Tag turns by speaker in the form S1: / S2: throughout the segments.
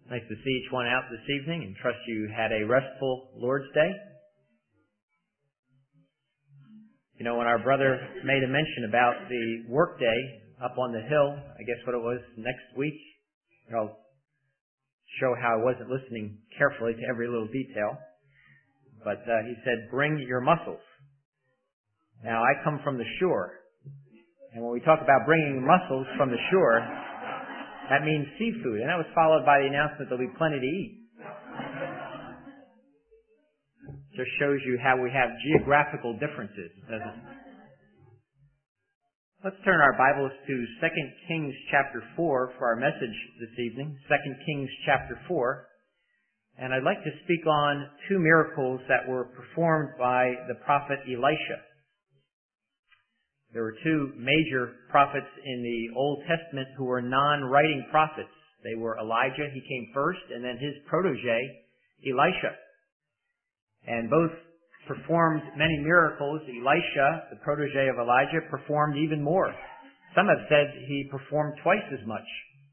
S1: Nice to see each one out this evening and trust you had a restful Lord's Day. You know, when our brother made a mention about the work day up on the hill, I guess what it was, next week, I'll show how I wasn't listening carefully to every little detail. But he said, bring your muscles. Now, I come from the shore. And when we talk about bringing muscles from the shore, that means seafood. And that was followed by the announcement there'll be plenty to eat. Just shows you how we have geographical differences, doesn't it? Let's turn our Bibles to 2 Kings chapter 4 for our message this evening. 2 Kings chapter 4. And I'd like to speak on two miracles that were performed by the prophet Elisha. There were two major prophets in the Old Testament who were non-writing prophets. They were Elijah, he came first, and then his protege, Elisha. And both performed many miracles. Elisha, the protege of Elijah, performed even more. Some have said he performed twice as much.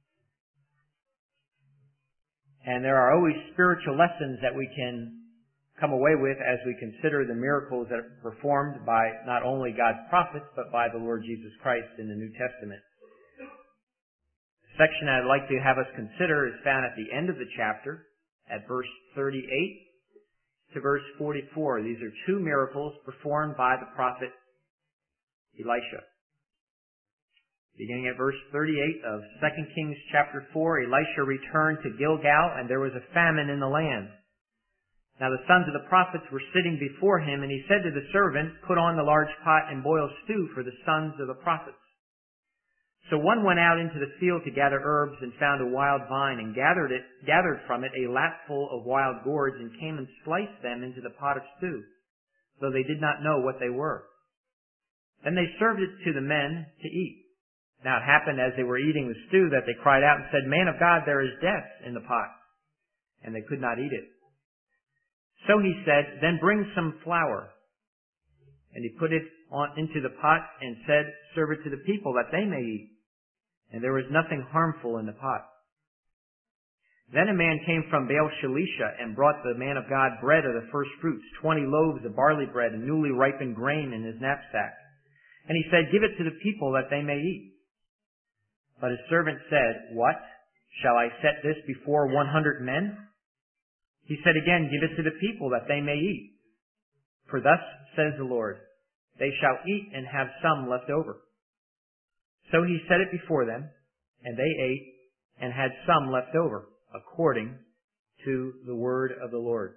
S1: And there are always spiritual lessons that we can come away with as we consider the miracles that are performed by not only God's prophets, but by the Lord Jesus Christ in the New Testament. The section I'd like to have us consider is found at the end of the chapter, at verse 38 to verse 44. These are two miracles performed by the prophet Elisha. Beginning at verse 38 of 2 Kings chapter 4, Elisha returned to Gilgal, and there was a famine in the land. Now the sons of the prophets were sitting before him, and he said to the servant, put on the large pot and boil stew for the sons of the prophets. So one went out into the field to gather herbs and found a wild vine and gathered from it a lapful of wild gourds and came and sliced them into the pot of stew, though they did not know what they were. Then they served it to the men to eat. Now it happened as they were eating the stew that they cried out and said, Man of God, there is death in the pot. And they could not eat it. So he said, Then bring some flour. And he put it into the pot and said, Serve it to the people that they may eat. And there was nothing harmful in the pot. Then a man came from Baal Shalisha and brought the man of God bread of the first fruits, 20 loaves of barley bread and newly ripened grain in his knapsack. And he said, Give it to the people that they may eat. But his servant said, What? Shall I set this before 100 men? He said again, Give it to the people that they may eat. For thus says the Lord, They shall eat and have some left over. So he set it before them, and they ate and had some left over, according to the word of the Lord.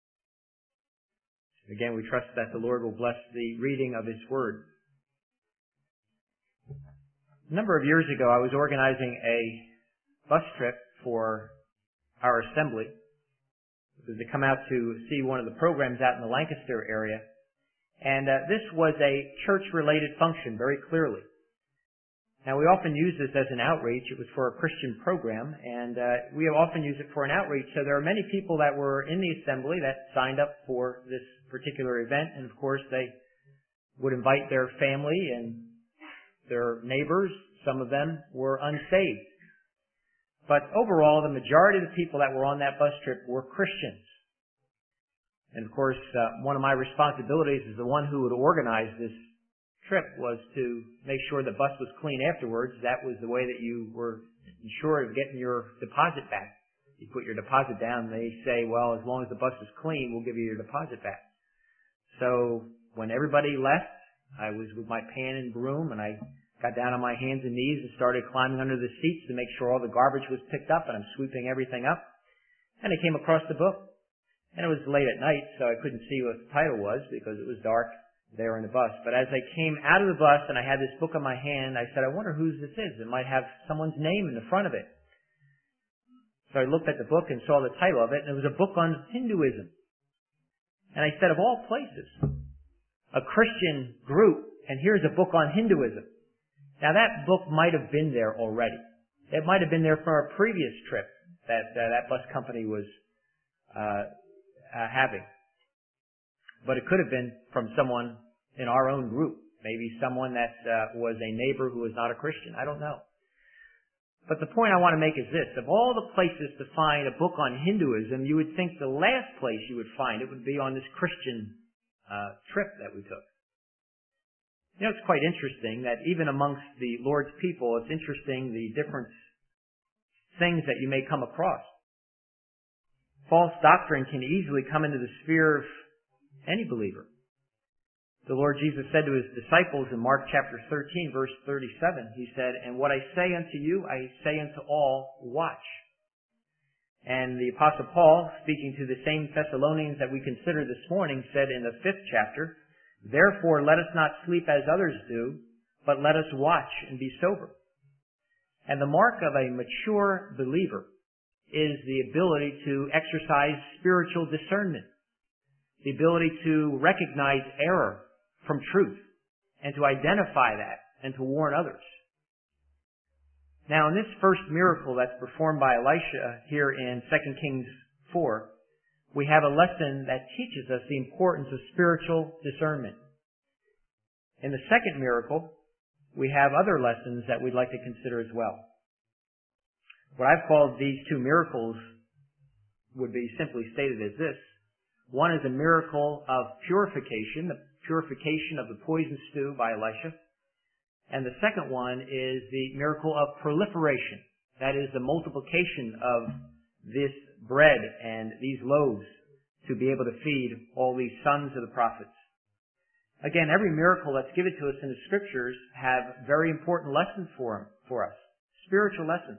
S1: Again, we trust that the Lord will bless the reading of his word. A number of years ago, I was organizing a bus trip for our assembly. It was to come out to see one of the programs out in the Lancaster area. And this was a church-related function, very clearly. Now, we often use this as an outreach. It was for a Christian program, and we often use it for an outreach. So there are many people that were in the assembly that signed up for this particular event, and of course they would invite their family and their neighbors. Some of them were unsaved. But overall, the majority of the people that were on that bus trip were Christians. And of course, one of my responsibilities as the one who would organize this trip was to make sure the bus was clean afterwards. That was the way that you were ensured of getting your deposit back. You put your deposit down, and they say, well, as long as the bus is clean, we'll give you your deposit back. So when everybody left, I was with my pan and broom, and I got down on my hands and knees and started climbing under the seats to make sure all the garbage was picked up, and I'm sweeping everything up. And I came across the book. And it was late at night, so I couldn't see what the title was because it was dark there in the bus. But as I came out of the bus and I had this book in my hand, I said, I wonder whose this is. It might have someone's name in the front of it. So I looked at the book and saw the title of it, and it was a book on Hinduism. And I said, of all places, a Christian group, and here's a book on Hinduism. Now that book might have been there already. It might have been there from a previous trip that that bus company was having. But it could have been from someone in our own group. Maybe someone that was a neighbor who was not a Christian. I don't know. But the point I want to make is this. Of all the places to find a book on Hinduism, you would think the last place you would find it would be on this Christian trip that we took. You know, it's quite interesting that even amongst the Lord's people, it's interesting the different things that you may come across. False doctrine can easily come into the sphere of any believer. The Lord Jesus said to His disciples in Mark chapter 13, verse 37, He said, "And what I say unto you, I say unto all, watch." And the Apostle Paul, speaking to the same Thessalonians that we considered this morning, said in the 5th chapter, "Therefore let us not sleep as others do, but let us watch and be sober." And the mark of a mature believer is the ability to exercise spiritual discernment, the ability to recognize error from truth, and to identify that, and to warn others. Now, in this first miracle that's performed by Elisha here in 2 Kings 4, we have a lesson that teaches us the importance of spiritual discernment. In the second miracle, we have other lessons that we'd like to consider as well. What I've called these two miracles would be simply stated as this. One is a miracle of purification, the purification of the poison stew by Elisha. And the second one is the miracle of proliferation. That is the multiplication of this bread and these loaves to be able to feed all these sons of the prophets. Again, every miracle that's given to us in the Scriptures have very important lessons for us, spiritual lessons.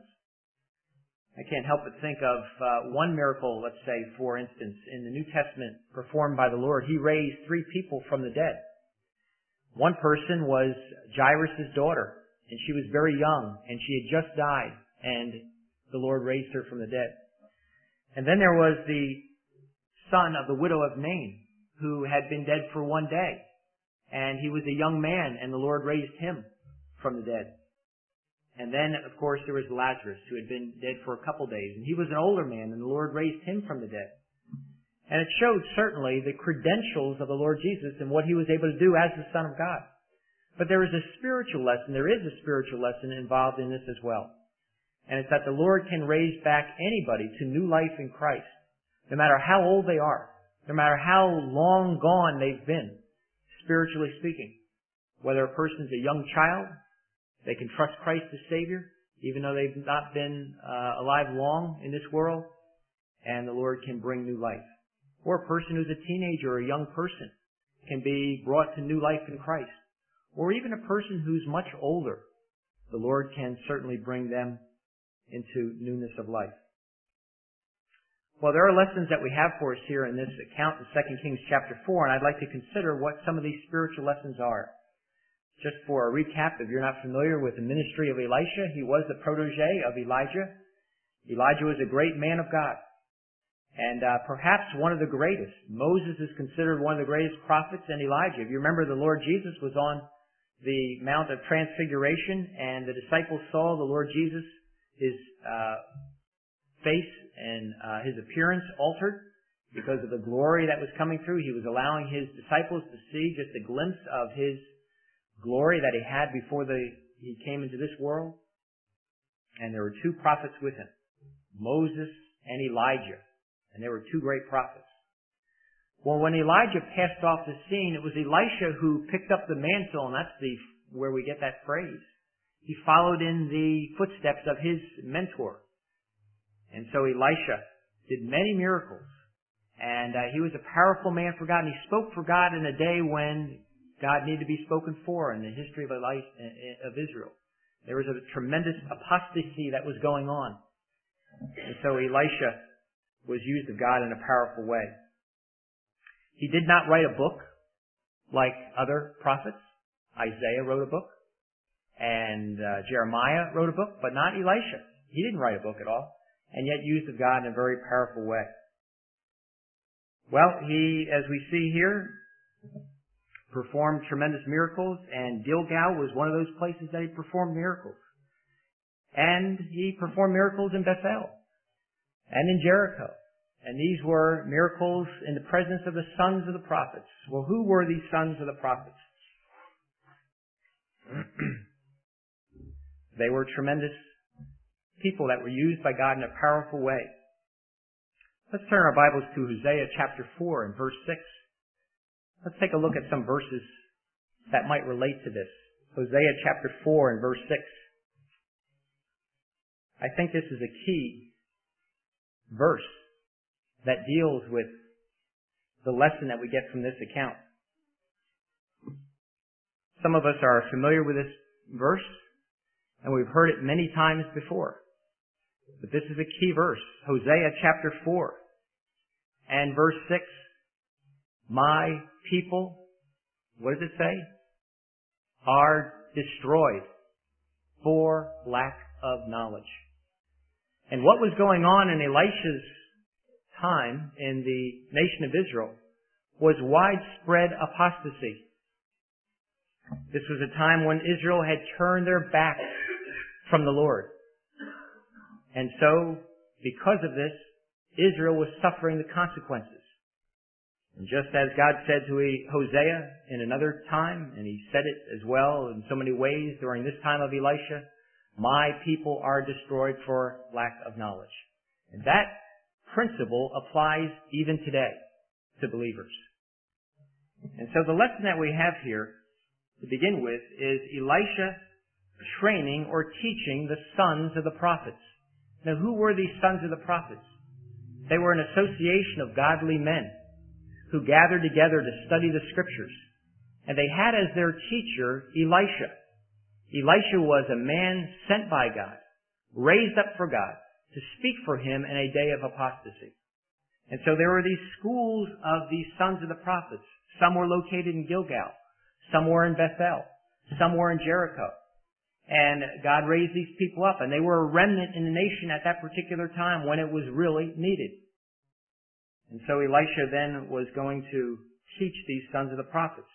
S1: I can't help but think of one miracle, let's say, for instance, in the New Testament performed by the Lord. He raised 3 people from the dead. One person was Jairus' daughter, and she was very young, and she had just died, and the Lord raised her from the dead. And then there was the son of the widow of Nain, who had been dead for 1 day, and he was a young man, and the Lord raised him from the dead. And then, of course, there was Lazarus, who had been dead for a couple days, and he was an older man, and the Lord raised him from the dead. And it showed certainly the credentials of the Lord Jesus and what He was able to do as the Son of God. But there is a spiritual lesson involved in this as well. And it's that the Lord can raise back anybody to new life in Christ, no matter how old they are, no matter how long gone they've been, spiritually speaking. Whether a person's a young child, they can trust Christ as Savior, even though they've not been alive long in this world, and the Lord can bring new life. Or a person who's a teenager or a young person can be brought to new life in Christ. Or even a person who's much older, the Lord can certainly bring them into newness of life. Well, there are lessons that we have for us here in this account in 2 Kings chapter 4, and I'd like to consider what some of these spiritual lessons are. Just for a recap, if you're not familiar with the ministry of Elisha, he was the protege of Elijah. Elijah was a great man of God. And perhaps one of the greatest. Moses is considered one of the greatest prophets, and Elijah. If you remember, the Lord Jesus was on the Mount of Transfiguration, and the disciples saw the Lord Jesus, His face and His appearance altered because of the glory that was coming through. He was allowing His disciples to see just a glimpse of His glory that He had before He came into this world. And there were 2 prophets with Him, Moses and Elijah. And they were 2 great prophets. Well, when Elijah passed off the scene, it was Elisha who picked up the mantle, and that's where we get that phrase. He followed in the footsteps of his mentor. And so Elisha did many miracles. And he was a powerful man for God, and he spoke for God in a day when God needed to be spoken for in the history of Israel. There was a tremendous apostasy that was going on. And so Elisha was used of God in a powerful way. He did not write a book like other prophets. Isaiah wrote a book, and Jeremiah wrote a book, but not Elisha. He didn't write a book at all, and yet used of God in a very powerful way. Well, he, as we see here, performed tremendous miracles, and Gilgal was one of those places that he performed miracles. And he performed miracles in Bethel and in Jericho. And these were miracles in the presence of the sons of the prophets. Well, who were these sons of the prophets? They were tremendous people that were used by God in a powerful way. Let's turn our Bibles to Hosea chapter 4 and verse 6. Let's take a look at some verses that might relate to this. Hosea chapter 4 and verse 6. I think this is a key verse that deals with the lesson that we get from this account. Some of us are familiar with this verse, and we've heard it many times before. But this is a key verse. Hosea chapter 4 and verse 6. My people, what does it say? Are destroyed for lack of knowledge. And what was going on in Elisha's time in the nation of Israel was widespread apostasy. This was a time when Israel had turned their backs from the Lord. And so, because of this, Israel was suffering the consequences. And just as God said to Hosea in another time, and He said it as well in so many ways during this time of Elisha, my people are destroyed for lack of knowledge. And that principle applies even today to believers. And so the lesson that we have here to begin with is Elisha training or teaching the sons of the prophets. Now, who were these sons of the prophets? They were an association of godly men who gathered together to study the Scriptures. And they had as their teacher Elisha. Elisha was a man sent by God, raised up for God, to speak for Him in a day of apostasy. And so there were these schools of these sons of the prophets. Some were located in Gilgal. Some were in Bethel. Some were in Jericho. And God raised these people up, and they were a remnant in the nation at that particular time when it was really needed. And so Elisha then was going to teach these sons of the prophets.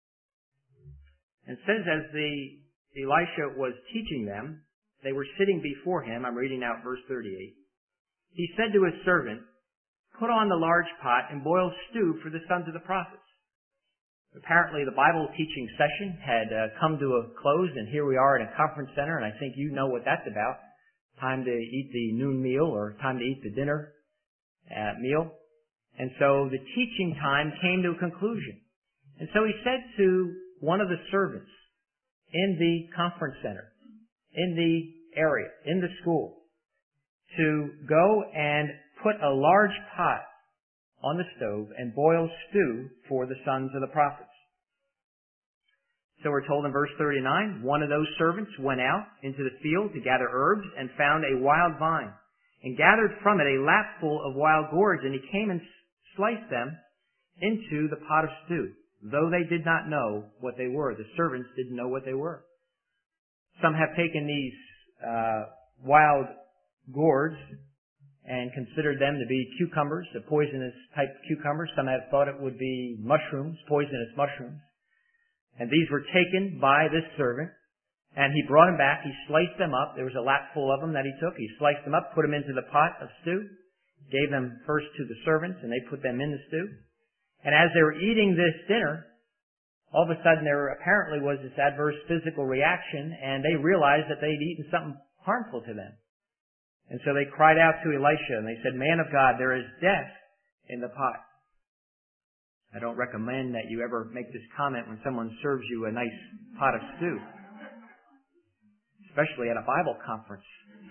S1: And it says as Elisha was teaching them, they were sitting before him. I'm reading out verse 38. He said to his servant, put on the large pot and boil stew for the sons of the prophets. Apparently the Bible teaching session had come to a close, and here we are in a conference center, and I think you know what that's about. Time to eat the noon meal, or time to eat the dinner meal. And so the teaching time came to a conclusion. And so he said to one of the servants in the conference center, in the area, in the school, to go and put a large pot on the stove and boil stew for the sons of the prophets. So we're told in verse 39, one of those servants went out into the field to gather herbs and found a wild vine and gathered from it a lapful of wild gourds, and he came and sliced them into the pot of stew, though they did not know what they were. The servants didn't know what they were. Some have taken these wild gourds and considered them to be cucumbers, a poisonous type of cucumber. Some have thought it would be mushrooms, poisonous mushrooms. And these were taken by this servant, and he brought them back. He sliced them up. There was a lapful of them that he took. He sliced them up, put them into the pot of stew, gave them first to the servants, and they put them in the stew. And as they were eating this dinner, all of a sudden there apparently was this adverse physical reaction, and they realized that they'd eaten something harmful to them. And so they cried out to Elisha, and they said, man of God, there is death in the pot. I don't recommend that you ever make this comment when someone serves you a nice pot of stew, especially at a Bible conference.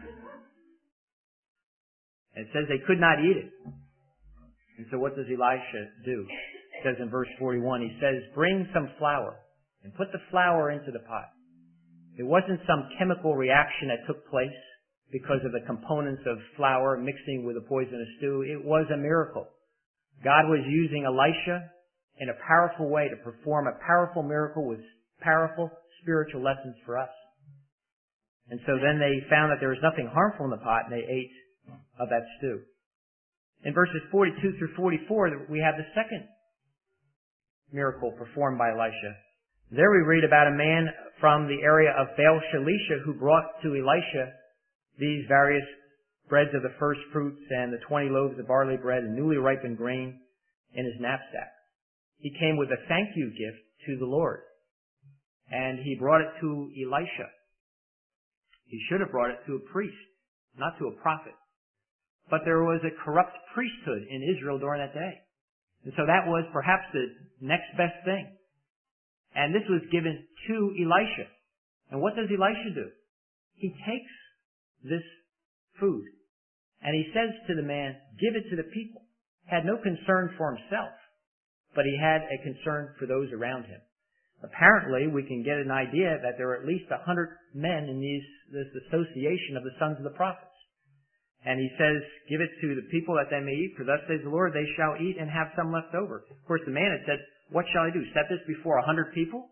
S1: And it says they could not eat it. And so what does Elisha do? It says in verse 41, he says, bring some flour and put the flour into the pot. It wasn't some chemical reaction that took place because of the components of flour mixing with a poisonous stew. It was a miracle. God was using Elisha in a powerful way to perform a powerful miracle with powerful spiritual lessons for us. And so then they found that there was nothing harmful in the pot, and they ate of that stew. In verses 42 through 44, we have the second miracle performed by Elisha. There we read about a man from the area of Baal Shalisha who brought to Elisha these various breads of the first fruits and the 20 loaves of barley bread and newly ripened grain in his knapsack. He came with a thank you gift to the Lord, and he brought it to Elisha. He should have brought it to a priest, not to a prophet. But there was a corrupt priesthood in Israel during that day. And so that was perhaps the next best thing. And this was given to Elisha. And what does Elisha do? He takes this food and he says to the man, give it to the people. Had no concern for himself, but he had a concern for those around him. Apparently, we can get an idea that there were at least 100 men in this association of the sons of the prophets. And he says, give it to the people that they may eat, for thus says the Lord, they shall eat and have some left over. Of course, the man had said, what shall I do? Set this before 100 people?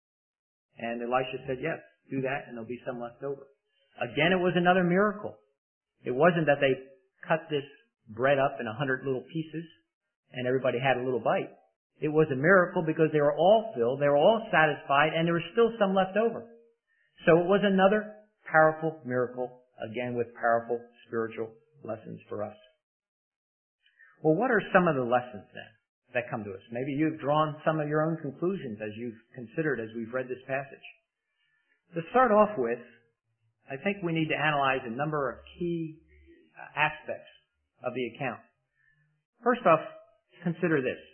S1: And Elisha said, yes, do that, and there'll be some left over. Again, it was another miracle. It wasn't that they cut this bread up in 100 little pieces and everybody had a little bite. It was a miracle because they were all filled, they were all satisfied, and there was still some left over. So it was another powerful miracle, again with powerful spiritual lessons for us. Well, what are some of the lessons then that come to us? Maybe you've drawn some of your own conclusions as you've considered as we've read this passage. To start off with, I think we need to analyze a number of key aspects of the account. First off, consider this,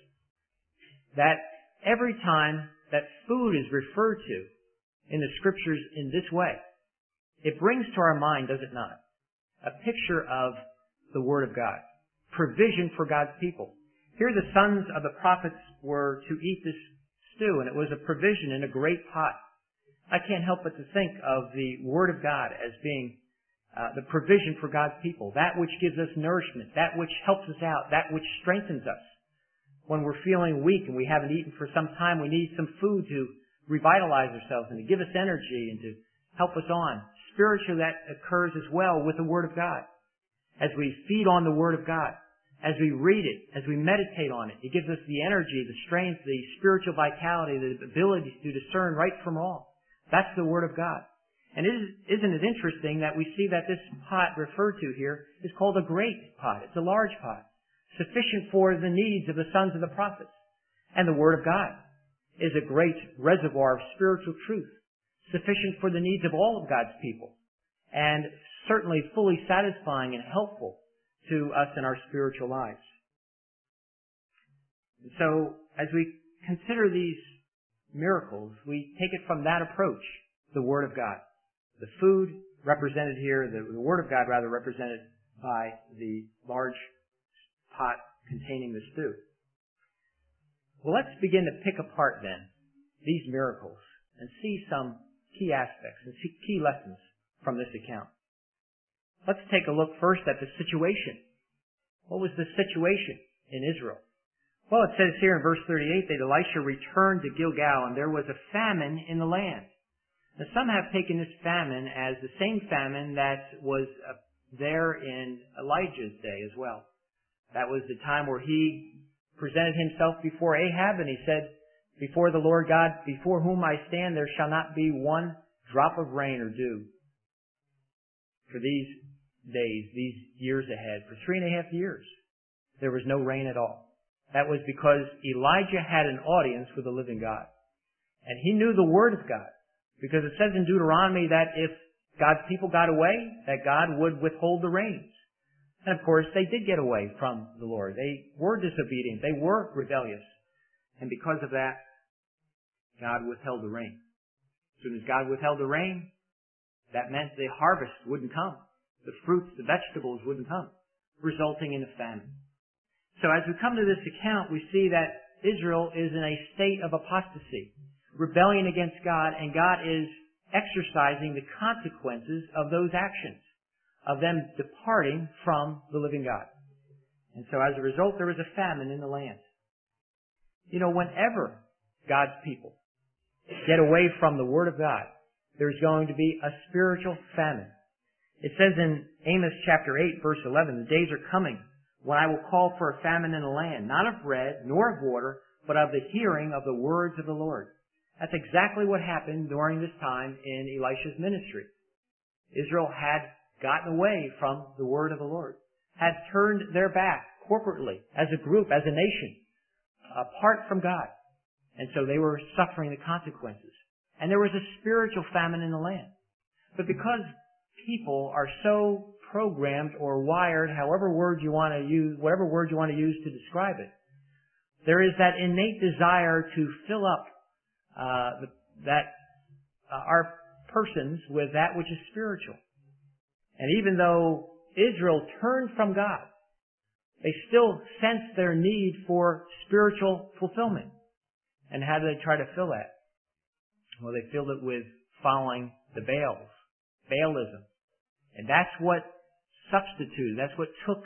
S1: that every time that food is referred to in the Scriptures in this way, it brings to our mind, does it not, a picture of the Word of God, provision for God's people. Here the sons of the prophets were to eat this stew, and it was a provision in a great pot. I can't help but to think of the Word of God as being the provision for God's people, that which gives us nourishment, that which helps us out, that which strengthens us. When we're feeling weak and we haven't eaten for some time, we need some food to revitalize ourselves and to give us energy and to help us on. Spiritually, that occurs as well with the Word of God. As we feed on the Word of God, as we read it, as we meditate on it, it gives us the energy, the strength, the spiritual vitality, the ability to discern right from wrong. That's the Word of God. And isn't it interesting that we see that this pot referred to here is called a great pot. It's a large pot, sufficient for the needs of the sons of the prophets. And the Word of God is a great reservoir of spiritual truth, sufficient for the needs of all of God's people, and certainly fully satisfying and helpful to us in our spiritual lives. And so, as we consider these miracles, we take it from that approach, the Word of God. The food represented here, the Word of God rather, represented by the large pot containing the stew. Well, let's begin to pick apart then these miracles and see some key aspects and see key lessons from this account. Let's take a look first at the situation. What was the situation in Israel? Well, it says here in verse 38 that Elisha returned to Gilgal and there was a famine in the land. Now, some have taken this famine as the same famine that was there in Elijah's day as well. That was the time where he presented himself before Ahab and he said, before the Lord God, before whom I stand, there shall not be one drop of rain or dew for these days, these years ahead. For 3.5 years, there was no rain at all. That was because Elijah had an audience with the living God. And he knew the Word of God. Because it says in Deuteronomy that if God's people got away, that God would withhold the rains. And of course, they did get away from the Lord. They were disobedient. They were rebellious. And because of that, God withheld the rain. As soon as God withheld the rain, that meant the harvest wouldn't come. The fruits, the vegetables wouldn't come, resulting in a famine. So as we come to this account, we see that Israel is in a state of apostasy, rebellion against God, and God is exercising the consequences of those actions, of them departing from the living God. And so as a result, there was a famine in the land. You know, whenever God's people get away from the Word of God, there's going to be a spiritual famine. It says in Amos chapter 8, verse 11, the days are coming when I will call for a famine in the land, not of bread, nor of water, but of the hearing of the words of the Lord. That's exactly what happened during this time in Elisha's ministry. Israel had gotten away from the Word of the Lord, had turned their back corporately, as a group, as a nation, apart from God. And so they were suffering the consequences. And there was a spiritual famine in the land. But because people are so programmed or wired, however word you want to use, whatever word you want to use to describe it. There is that innate desire to fill up our persons with that which is spiritual. And even though Israel turned from God, they still sensed their need for spiritual fulfillment. And how do they try to fill that? Well, they filled it with following the Baals, Baalism. And that's what substituted, that's what took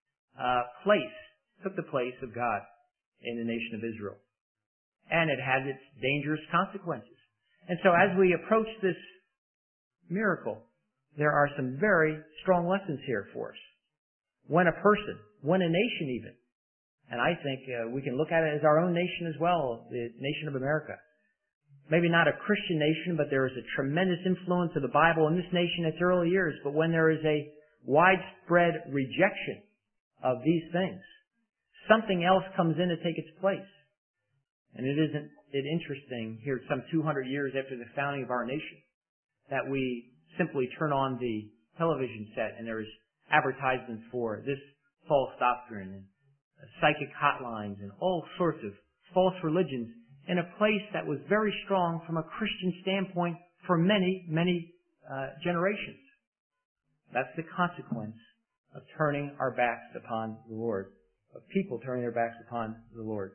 S1: the place of God in the nation of Israel. And it had its dangerous consequences. And so as we approach this miracle, there are some very strong lessons here for us. When a person, when a nation even, and I think we can look at it as our own nation as well, the nation of America. Maybe not a Christian nation, but there is a tremendous influence of the Bible in this nation in its early years. But when there is a widespread rejection of these things, something else comes in to take its place. And isn't it interesting here, some 200 years after the founding of our nation, that we simply turn on the television set and there's advertisements for this false doctrine and psychic hotlines and all sorts of false religions in a place that was very strong from a Christian standpoint for many, many generations. That's the consequence of turning our backs upon the Lord, of people turning their backs upon the Lord.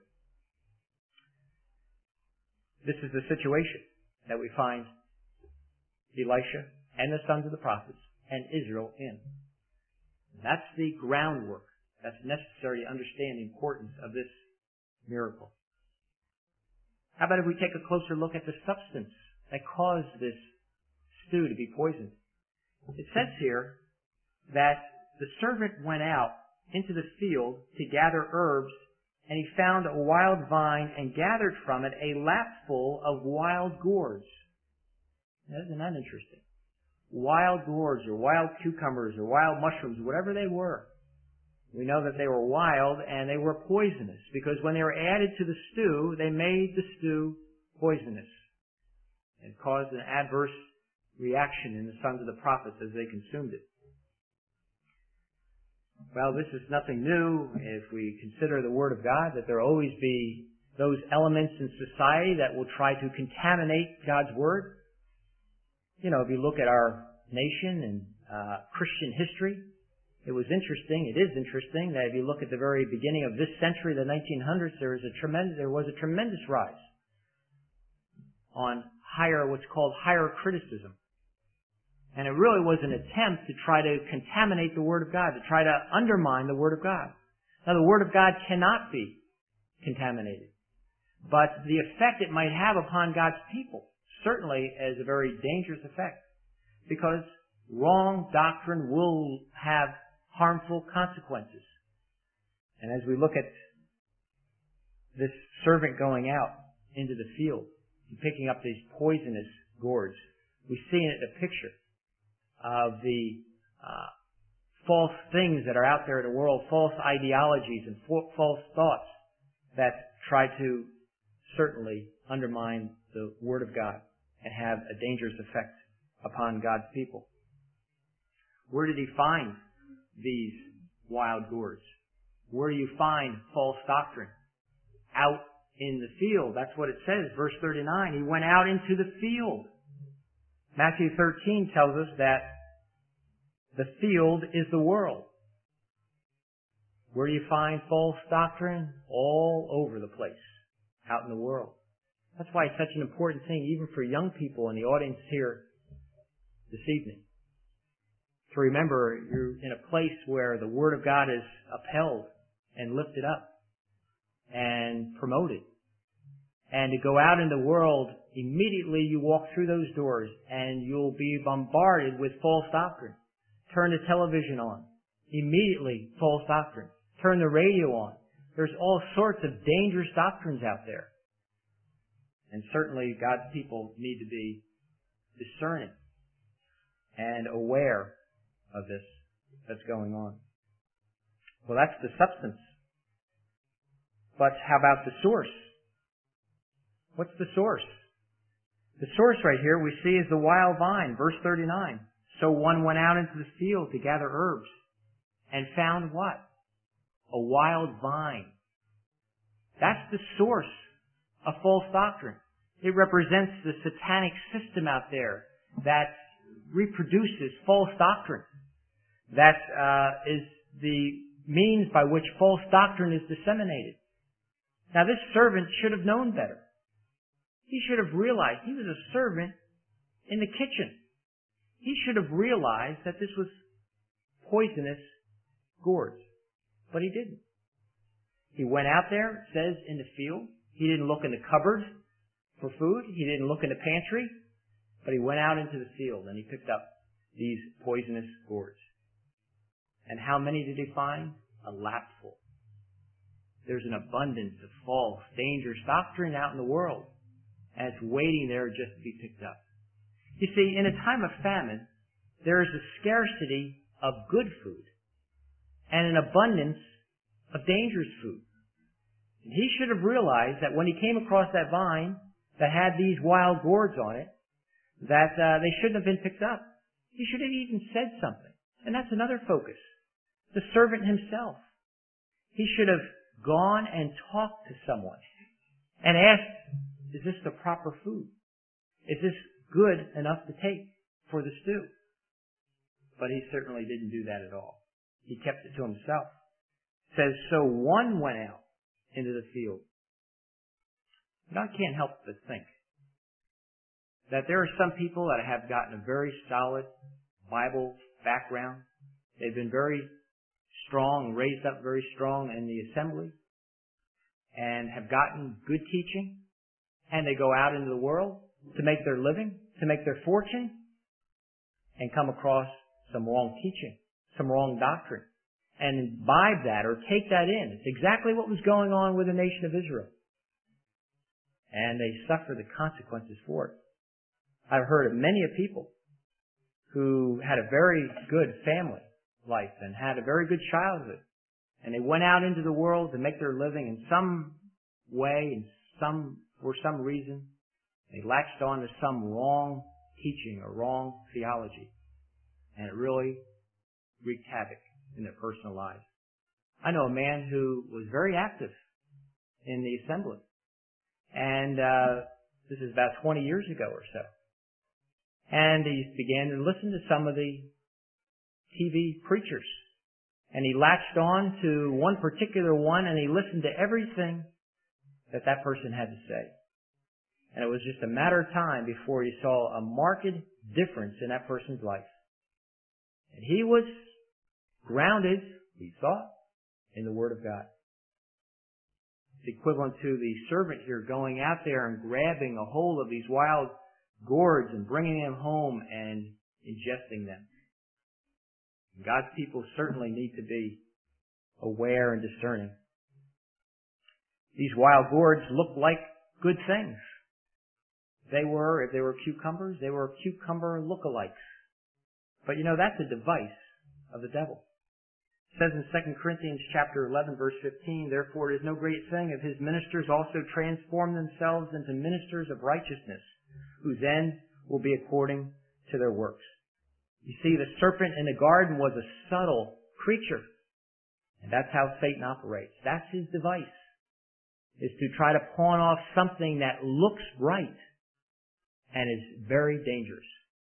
S1: This is the situation that we find Elisha and the sons of the prophets and Israel in. That's the groundwork that's necessary to understand the importance of this miracle. How about if we take a closer look at the substance that caused this stew to be poisoned? It says here that the servant went out into the field to gather herbs, and he found a wild vine and gathered from it a lapful of wild gourds. Isn't that interesting? Wild gourds or wild cucumbers or wild mushrooms, whatever they were. We know that they were wild and they were poisonous because when they were added to the stew, they made the stew poisonous. It caused an adverse reaction in the sons of the prophets as they consumed it. Well, this is nothing new if we consider the Word of God, that there will always be those elements in society that will try to contaminate God's Word. You know, if you look at our nation and Christian history, it is interesting that if you look at the very beginning of this century, the 1900s, there was a tremendous rise on what's called higher criticism. And it really was an attempt to try to contaminate the Word of God, to try to undermine the Word of God. Now, the Word of God cannot be contaminated, but the effect it might have upon God's people certainly is a very dangerous effect, because wrong doctrine will have harmful consequences. And as we look at this servant going out into the field and picking up these poisonous gourds, we see in it a picture of the false things that are out there in the world, false ideologies and false thoughts that try to certainly undermine the Word of God and have a dangerous effect upon God's people. Where did he find these wild gourds? Where do you find false doctrine? Out in the field. That's what it says, verse 39. He went out into the field. Matthew 13 tells us that the field is the world. Where do you find false doctrine? All over the place, out in the world. That's why it's such an important thing, even for young people in the audience here this evening, to remember you're in a place where the Word of God is upheld and lifted up and promoted. And to go out in the world, immediately you walk through those doors and you'll be bombarded with false doctrine. Turn the television on. Immediately, false doctrine. Turn the radio on. There's all sorts of dangerous doctrines out there. And certainly God's people need to be discerning and aware of this that's going on. Well, that's the substance. But how about the source? What's the source? The source right here we see is the wild vine, verse 39. So one went out into the field to gather herbs and found what? A wild vine. That's the source of false doctrine. It represents the satanic system out there that reproduces false doctrine. That is the means by which false doctrine is disseminated. Now this servant should have known better. He should have realized he was a servant in the kitchen. He should have realized that this was poisonous gourds. But he didn't. He went out there, it says, in the field. He didn't look in the cupboard for food. He didn't look in the pantry. But he went out into the field and he picked up these poisonous gourds. And how many did he find? A lapful. There's an abundance of false, dangerous doctrine out in the world. And it's waiting there just to be picked up. You see, in a time of famine, there is a scarcity of good food and an abundance of dangerous food. And he should have realized that when he came across that vine that had these wild gourds on it, that they shouldn't have been picked up. He should have even said something. And that's another focus. The servant himself. He should have gone and talked to someone and asked, is this the proper food? Is this good enough to take for the stew? But he certainly didn't do that at all. He kept it to himself. It says, so one went out into the field. And I can't help but think that there are some people that have gotten a very solid Bible background. They've been very strong, raised up very strong in the assembly, and have gotten good teaching, and they go out into the world to make their living, to make their fortune, and come across some wrong teaching, some wrong doctrine, and imbibe that or take that in. It's exactly what was going on with the nation of Israel. And they suffer the consequences for it. I've heard of many people who had a very good family life and had a very good childhood. And they went out into the world to make their living in some way, for some reason. They latched on to some wrong teaching or wrong theology. And it really wreaked havoc in their personal lives. I know a man who was very active in the assembly. And this is about 20 years ago or so. And he began to listen to some of the TV preachers. And he latched on to one particular one and he listened to everything that that person had to say. And it was just a matter of time before he saw a marked difference in that person's life. And he was grounded, he thought, in the Word of God. It's equivalent to the servant here going out there and grabbing a hold of these wild gourds and bringing them home and ingesting them. God's people certainly need to be aware and discerning. These wild gourds looked like good things. If they were cucumbers, they were cucumber lookalikes. But you know, that's a device of the devil. It says in 2 Corinthians chapter 11, verse 15, therefore it is no great thing if his ministers also transform themselves into ministers of righteousness, whose end will be according to their works. You see, the serpent in the garden was a subtle creature. And that's how Satan operates. That's his device, is to try to pawn off something that looks right and is very dangerous.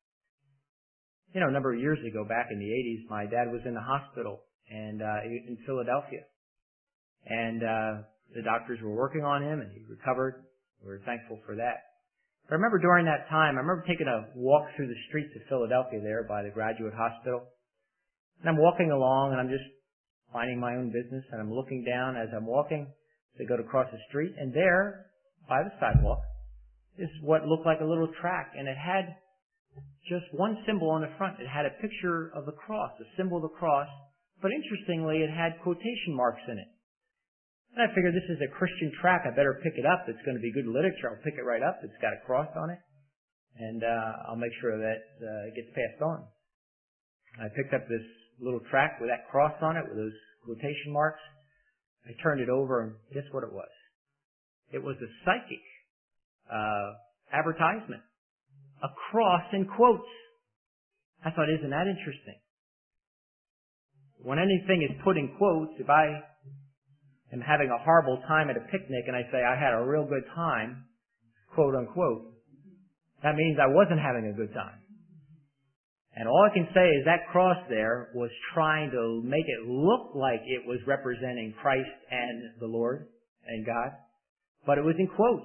S1: You know, a number of years ago, back in the 80s, my dad was in the hospital and in Philadelphia. And the doctors were working on him and he recovered. We were thankful for that. I remember during that time, I remember taking a walk through the streets of Philadelphia there by the Graduate Hospital. And I'm walking along and I'm just minding my own business and I'm looking down as I'm walking to go to cross the street. And there, by the sidewalk, is what looked like a little track. And it had just one symbol on the front. It had a picture of the cross, the symbol of the cross. But interestingly, it had quotation marks in it. And I figured this is a Christian tract. I better pick it up. It's going to be good literature. I'll pick it right up. It's got a cross on it. And I'll make sure that it gets passed on. I picked up this little tract with that cross on it, with those quotation marks. I turned it over, and guess what it was? It was a psychic advertisement. A cross in quotes. I thought, isn't that interesting? When anything is put in quotes, if I am having a horrible time at a picnic and I say I had a real good time, quote unquote, that means I wasn't having a good time. And all I can say is that cross there was trying to make it look like it was representing Christ and the Lord and God, but it was in quotes.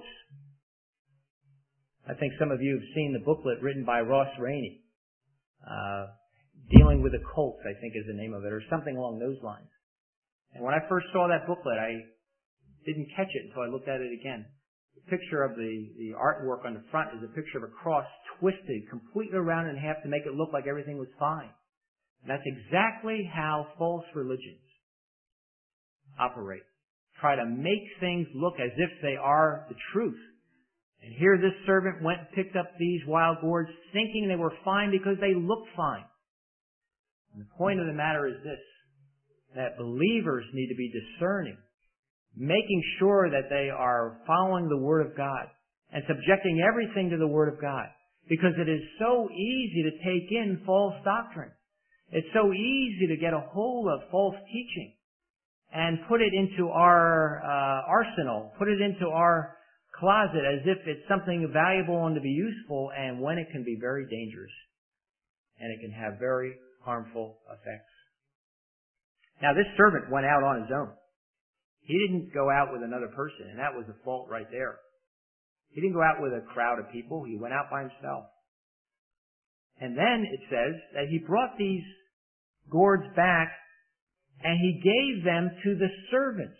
S1: I think some of you have seen the booklet written by Ross Rainey, Dealing with the Cults, I think is the name of it, or something along those lines. And when I first saw that booklet, I didn't catch it until I looked at it again. The picture of the artwork on the front is a picture of a cross twisted completely around in half to make it look like everything was fine. And that's exactly how false religions operate. Try to make things look as if they are the truth. And here this servant went and picked up these wild gourds thinking they were fine because they looked fine. And the point of the matter is this, that believers need to be discerning, making sure that they are following the Word of God and subjecting everything to the Word of God. Because it is so easy to take in false doctrine. It's so easy to get a hold of false teaching and put it into our arsenal, put it into our closet as if it's something valuable and to be useful, and when it can be very dangerous and it can have very harmful effects. Now this servant went out on his own. He didn't go out with another person, and that was the fault right there. He didn't go out with a crowd of people. He went out by himself. And then it says that he brought these gourds back and he gave them to the servants.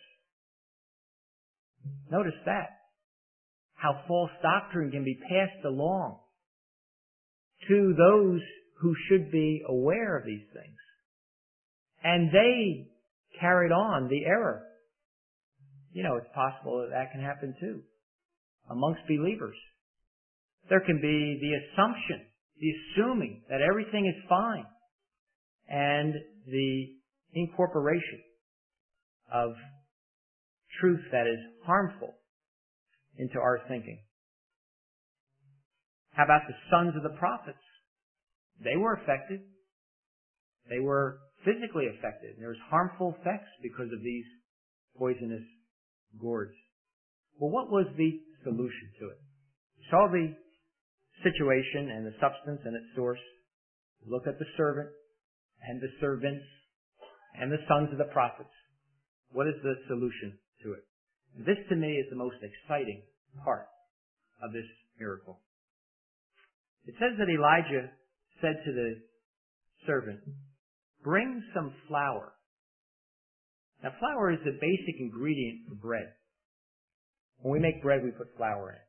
S1: Notice that. How false doctrine can be passed along to those who should be aware of these things. And they carried on the error. You know, it's possible that that can happen too amongst believers. There can be the assumption, the assuming that everything is fine, and the incorporation of truth that is harmful into our thinking. How about the sons of the prophets? They were affected. They were physically affected. There was harmful effects because of these poisonous gourds. Well, what was the solution to it? We saw the situation and the substance and its source. We looked at the servant and the servants and the sons of the prophets. What is the solution to it? This to me is the most exciting part of this miracle. It says that Elijah said to the servant, "Bring some flour." Now flour is the basic ingredient for bread. When we make bread, we put flour in it.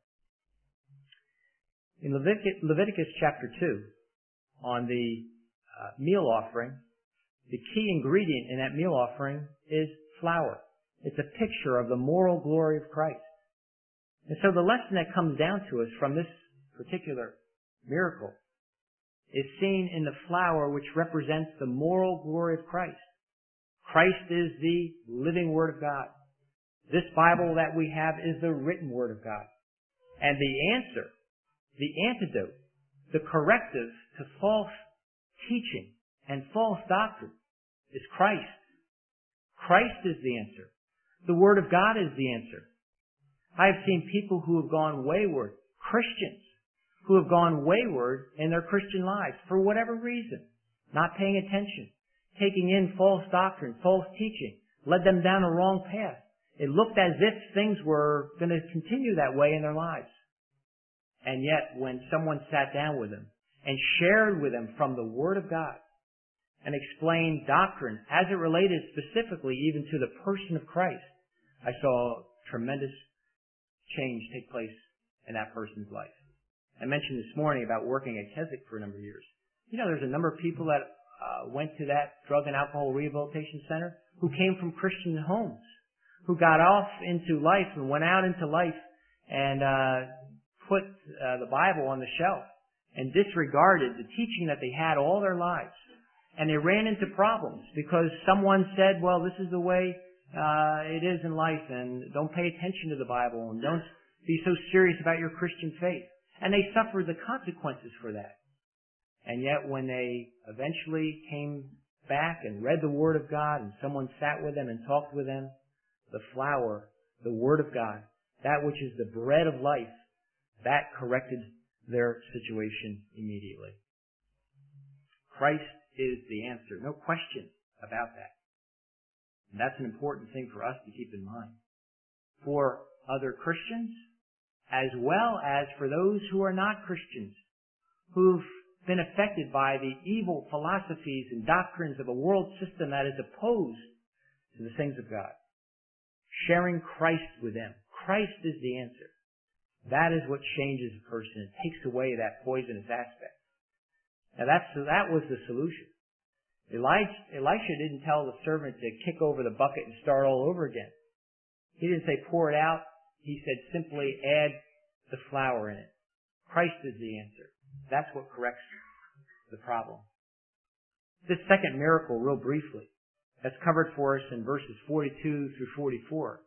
S1: In Leviticus chapter 2, on the meal offering, the key ingredient in that meal offering is flour. It's a picture of the moral glory of Christ. And so the lesson that comes down to us from this particular miracle is seen in the flour, which represents the moral glory of Christ. Christ is the living Word of God. This Bible that we have is the written Word of God. And the answer, the antidote, the corrective to false teaching and false doctrine is Christ. Christ is the answer. The Word of God is the answer. I have seen people who have gone wayward, Christians, who have gone wayward in their Christian lives for whatever reason, not paying attention, taking in false doctrine, false teaching, led them down a wrong path. It looked as if things were going to continue that way in their lives. And yet, when someone sat down with them and shared with them from the Word of God and explained doctrine as it related specifically even to the person of Christ, I saw tremendous change take place in that person's life. I mentioned this morning about working at Keswick for a number of years. You know, there's a number of people that went to that drug and alcohol rehabilitation center who came from Christian homes, who got off into life and went out into life and put the Bible on the shelf and disregarded the teaching that they had all their lives. And they ran into problems because someone said, well, this is the way it is in life, and don't pay attention to the Bible, and don't be so serious about your Christian faith. And they suffered the consequences for that. And yet when they eventually came back and read the Word of God and someone sat with them and talked with them, the flour, the Word of God, that which is the bread of life, that corrected their situation immediately. Christ is the answer. No question about that. And that's an important thing for us to keep in mind. For other Christians, as well as for those who are not Christians, who've been affected by the evil philosophies and doctrines of a world system that is opposed to the things of God. Sharing Christ with them. Christ is the answer. That is what changes a person. It takes away that poisonous aspect. Now that was the solution. Elisha didn't tell the servant to kick over the bucket and start all over again. He didn't say pour it out. He said simply add the flour in it. Christ is the answer. That's what corrects the problem. This second miracle, real briefly, that's covered for us in verses 42 through 44,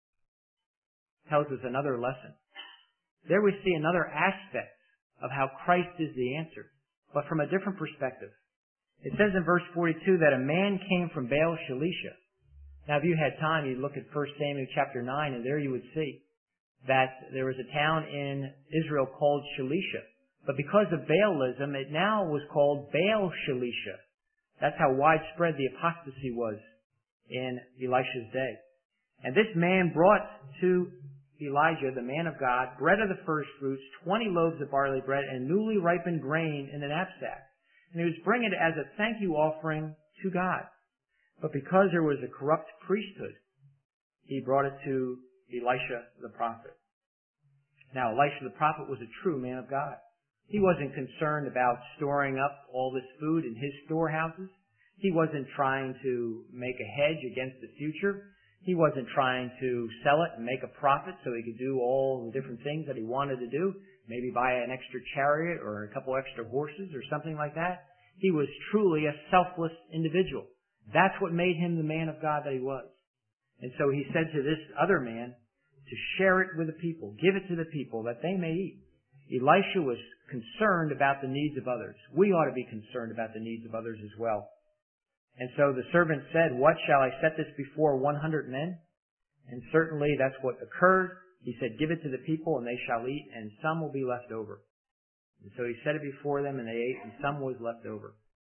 S1: tells us another lesson. There we see another aspect of how Christ is the answer, but from a different perspective. It says in verse 42 that a man came from Baal Shalisha. Now, if you had time, you'd look at 1 Samuel chapter 9, and there you would see that there was a town in Israel called Shalisha. But because of Baalism, it now was called Baal Shalisha. That's how widespread the apostasy was in Elisha's day. And this man brought to Elijah, the man of God, bread of the first fruits, 20 loaves of barley bread, and newly ripened grain in the knapsack. And he was bringing it as a thank you offering to God. But because there was a corrupt priesthood, he brought it to Elisha the prophet. Now, Elisha the prophet was a true man of God. He wasn't concerned about storing up all this food in his storehouses. He wasn't trying to make a hedge against the future. He wasn't trying to sell it and make a profit so he could do all the different things that he wanted to do. Maybe buy an extra chariot or a couple extra horses or something like that. He was truly a selfless individual. That's what made him the man of God that he was. And so he said to this other man to share it with the people, give it to the people that they may eat. Elisha was concerned about the needs of others. We ought to be concerned about the needs of others as well. And so the servant said, what shall I set this before 100 men? And certainly that's what occurred. He said, give it to the people and they shall eat, and some will be left over. And so he set it before them and they ate, and some was left over.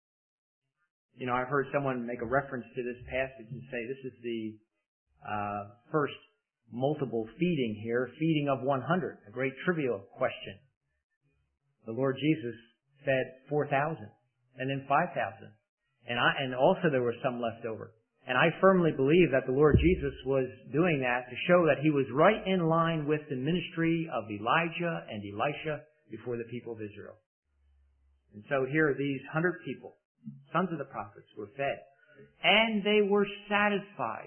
S1: You know, I've heard someone make a reference to this passage and say this is the first multiple feeding here, feeding of 100, a great trivial question. The Lord Jesus fed 4,000 and then 5,000. And also there were some left over. And I firmly believe that the Lord Jesus was doing that to show that he was right in line with the ministry of Elijah and Elisha before the people of Israel. And so here these 100 people, sons of the prophets, were fed. And they were satisfied.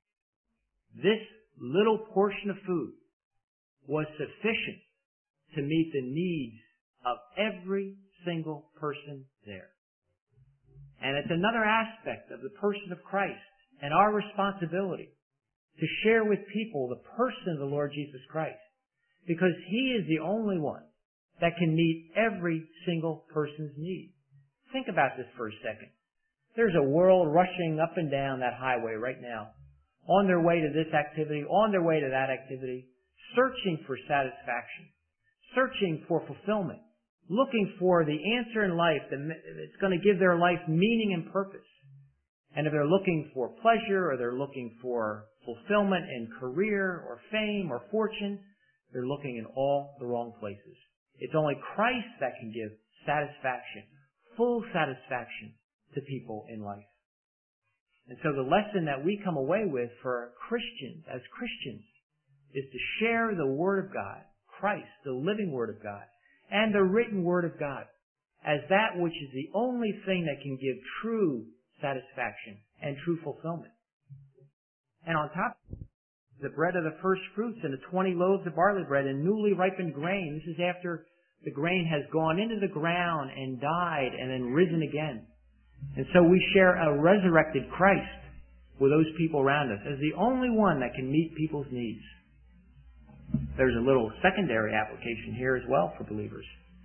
S1: This little portion of food was sufficient to meet the needs of every single person there. And it's another aspect of the person of Christ and our responsibility to share with people the person of the Lord Jesus Christ, because he is the only one that can meet every single person's need. Think about this for a second. There's a world rushing up and down that highway right now, on their way to this activity, on their way to that activity, searching for satisfaction, searching for fulfillment, looking for the answer in life that's going to give their life meaning and purpose. And if they're looking for pleasure, or they're looking for fulfillment in career or fame or fortune, they're looking in all the wrong places. It's only Christ that can give satisfaction, full satisfaction to people in life. And so the lesson that we come away with for Christians, as Christians, is to share the Word of God, Christ, the living Word of God, and the written Word of God, as that which is the only thing that can give true satisfaction and true fulfillment. And on top of the bread of the first fruits and the 20 loaves of barley bread and newly ripened grain. This is after the grain has gone into the ground and died and then risen again. And so we share a resurrected Christ with those people around us as the only one that can meet people's needs. There's a little secondary application here as well for believers.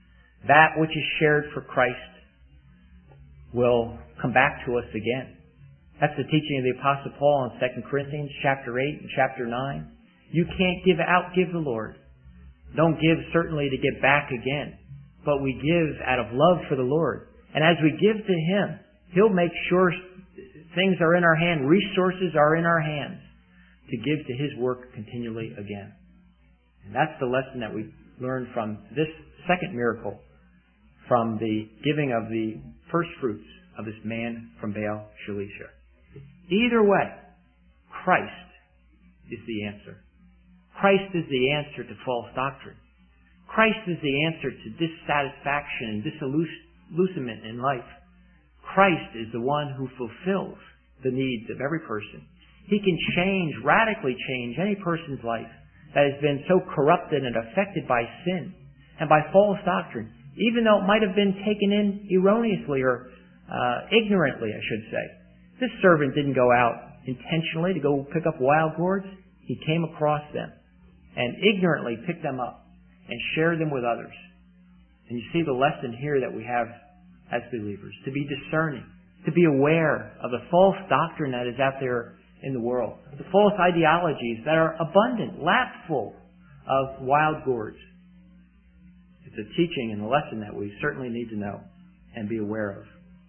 S1: that which is shared for Christ will come back to us again. That's the teaching of the Apostle Paul in 2 Corinthians chapter 8 and chapter 9. You can't outgive the Lord. Don't give certainly to get back again, but we give out of love for the Lord. And as we give to Him, He'll make sure things are in our hand, resources are in our hands to give to His work continually again. And that's the lesson that we learned from this second miracle, from the giving of the first fruits of this man from Baal Shalisha. Either way, Christ is the answer. Christ is the answer to false doctrine. Christ is the answer to dissatisfaction and disillusionment in life. Christ is the one who fulfills the needs of every person. He can radically change any person's life that has been so corrupted and affected by sin and by false doctrine, even though it might have been taken in erroneously or ignorantly, I should say. This servant didn't go out intentionally to go pick up wild gourds. He came across them and ignorantly picked them up and shared them with others. And you see the lesson here that we have as believers, to be discerning, to be aware of the false doctrine that is out there in the world, the false ideologies that are abundant, lap full of wild gourds. It's a teaching and a lesson that we certainly need to know and be aware of.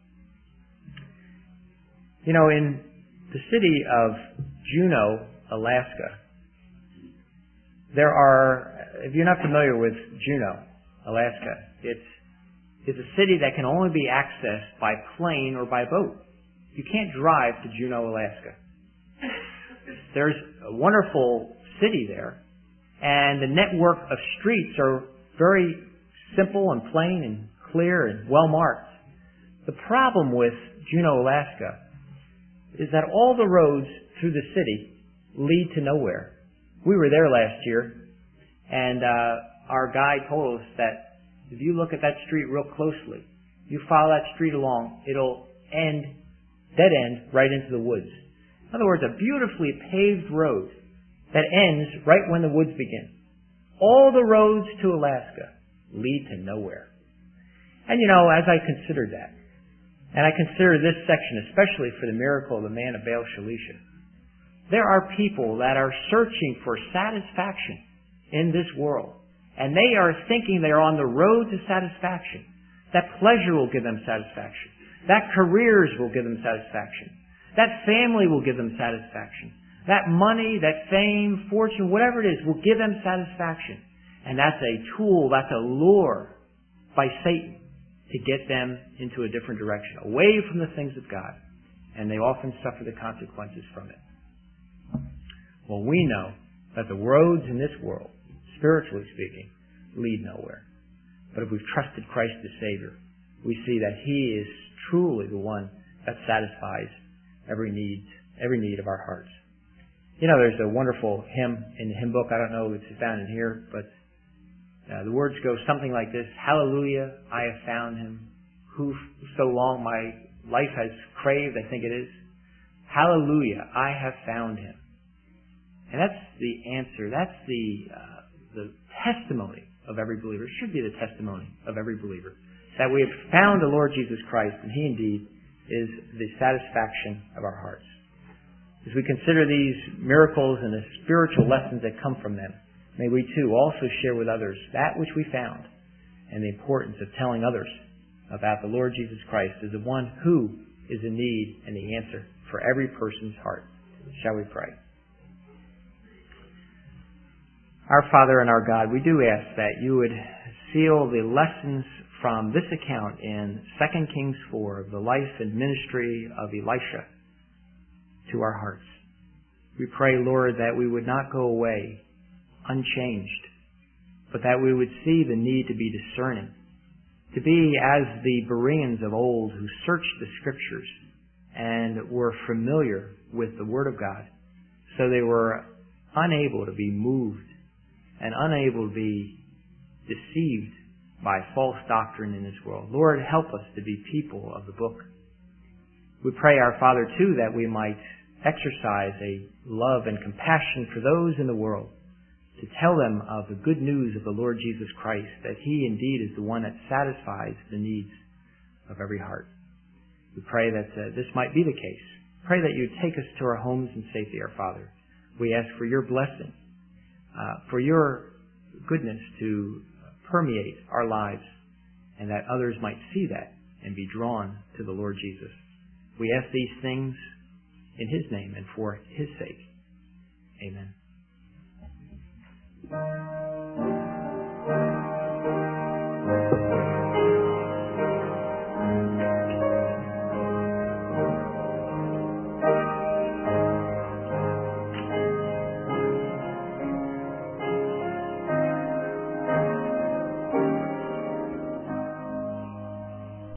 S1: You know, in the city of Juneau, Alaska, if you're not familiar with Juneau, Alaska, it's a city that can only be accessed by plane or by boat. You can't drive to Juneau, Alaska. There's a wonderful city there, and the network of streets are very simple and plain and clear and well marked. The problem with Juneau, Alaska is that all the roads through the city lead to nowhere. We were there last year, and our guide told us that if you look at that street real closely, you follow that street along, it'll dead end right into the woods. In other words, a beautifully paved road that ends right when the woods begin. All the roads to Alaska lead to nowhere. And you know, as I considered that, and I consider this section especially for the miracle of the man of Baal Shalisha, there are people that are searching for satisfaction in this world. And they are thinking they are on the road to satisfaction. That pleasure will give them satisfaction. That careers will give them satisfaction. That family will give them satisfaction. That money, that fame, fortune, whatever it is, will give them satisfaction. And that's a tool, that's a lure by Satan to get them into a different direction, away from the things of God. And they often suffer the consequences from it. Well, we know that the roads in this world, spiritually speaking, lead nowhere. But if we've trusted Christ as Savior, we see that He is truly the one that satisfies every need of our hearts. You know, there's a wonderful hymn in the hymn book. I don't know if it's found in here, but the words go something like this: Hallelujah, I have found Him, who so long my life has craved, I think it is. Hallelujah, I have found Him. And that's the answer. That's the testimony of every believer. It should be the testimony of every believer, that we have found the Lord Jesus Christ, and He indeed is the satisfaction of our hearts. As we consider these miracles and the spiritual lessons that come from them, may we too also share with others that which we found, and the importance of telling others about the Lord Jesus Christ as the one who is in need and the answer for every person's heart. Shall we pray? Our Father and our God, we do ask that You would seal the lessons from this account in 2 Kings 4 of the life and ministry of Elisha to our hearts. We pray, Lord, that we would not go away unchanged, but that we would see the need to be discerning, to be as the Bereans of old who searched the Scriptures and were familiar with the Word of God, so they were unable to be moved and unable to be deceived by false doctrine in this world. Lord, help us to be people of the book. We pray, our Father, too, that we might exercise a love and compassion for those in the world, to tell them of the good news of the Lord Jesus Christ, that He indeed is the one that satisfies the needs of every heart. We pray that this might be the case. Pray that you take us to our homes in safety, our Father. We ask for your blessing, for your goodness to permeate our lives, and that others might see that and be drawn to the Lord Jesus. We ask these things in His name and for His sake. Amen.